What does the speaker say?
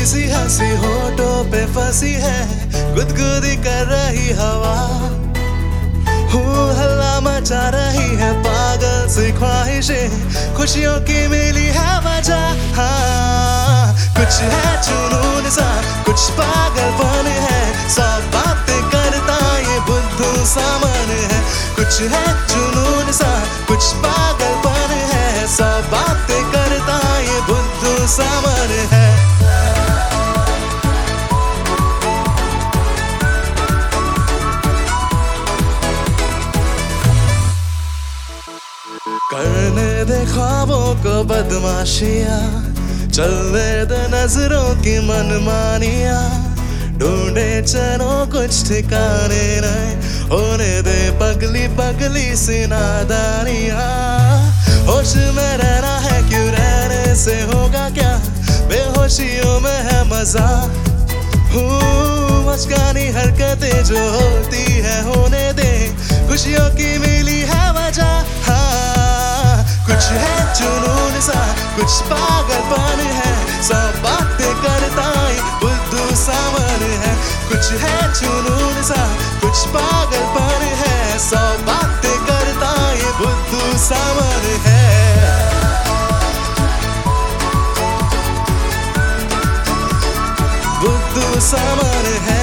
सी हंसी होठों पे फंसी है, गुदगुदी कर रही हवा। हल्ला मचा रही है पागल सी ख्वाहिशें, खुशियों की मिली है वजह। हाँ, कुछ है जुनून सा, कुछ पागलपन है, सब बातें करता ये बुद्धू सा मन है। कुछ है जुनून सा, कुछ पागलपन है, सब बातें करता ये बुद्धू सा मन है। करने दे ख्वाबों को बदमाशियाँ, चलने दे नजरों की मनमानियाँ, ढूंढे चलो कुछ ठिकाने नहीं, होने दे पगली पगली सी नादानियाँ। होश में रहना है क्यों, रहने से होगा क्या, बेहोशियों में है मजा। मस्कानी हरकतें जो होती है होने दे, खुशियों की मिली है वजह। हाँ, कुछ है जुनून सा, कुछ पागलपन है, सब बातें करता है बुद्धू सा मन है। कुछ है जुनून सा, कुछ पागलपन है, सब बातें करता है बुद्धू सा मन है। बुद्धू सा मन है।